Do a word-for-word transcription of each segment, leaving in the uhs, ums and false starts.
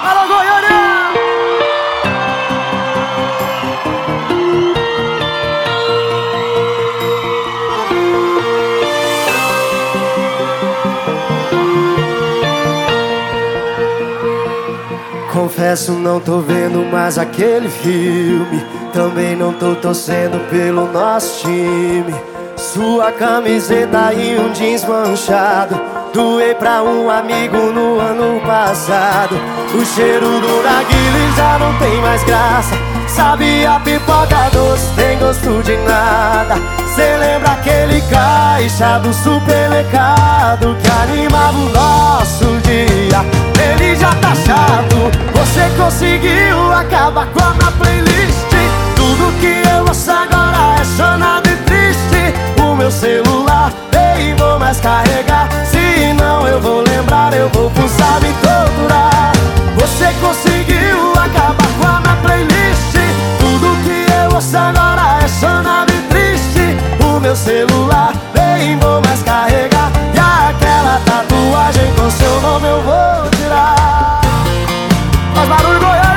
Alô, Goiânia! Confesso, não tô vendo mais aquele filme. Também não tô torcendo pelo nosso time. Sua camiseta e um jeans manchado, doei pra um amigo no ano passado. O cheiro do narguilé já não tem mais graça. Sabe, a pipoca doce tem gosto de nada. Cê lembra aquele caixa do supermercado que animava o nosso dia? Ele já tá chato. Você conseguiu acabar com a minha playlist. Tudo que eu ouço agora é chorado e triste. O meu celular nem vou mais carregar, senão eu vou lembrar, eu vou pulsar, me torturar. Você conseguiu acabar com a minha playlist. Tudo que eu ouço agora é chorado e triste. O meu celular nem vou mais carregar, e aquela tatuagem com seu nome eu vou tirar. Faz barulho, Goiânia!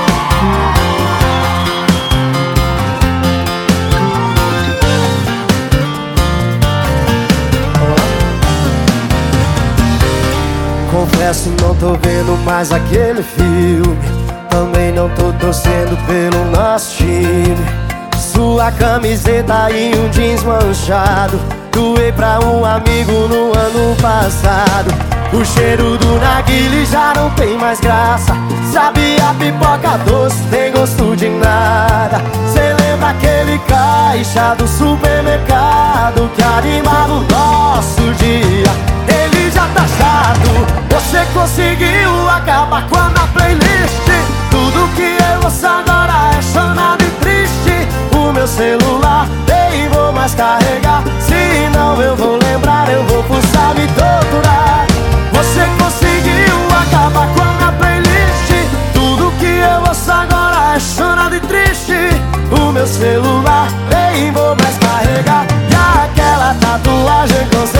Confesso, não tô vendo mais aquele filme. Também não tô torcendo pelo nosso time. Sua camiseta e um jeans manchado, doei pra um amigo no ano passado. O cheiro do narguilé já não tem mais graça. Sabe, a pipoca doce tem gosto de nada. Cê lembra aquele caixa do supermercado que animava o nosso dia? Ele já tá chato. Você conseguiu acabar com a minha playlist. Tudo que eu ouço agora é chorado e triste. O meu celular nem vou mais carregar, senão eu vou lembrar, eu vou pulsar, me torturar. Você conseguiu acabar com a minha playlist. Tudo que eu ouço agora é chorado e triste. O meu celular nem vou mais carregar, e aquela tatuagem com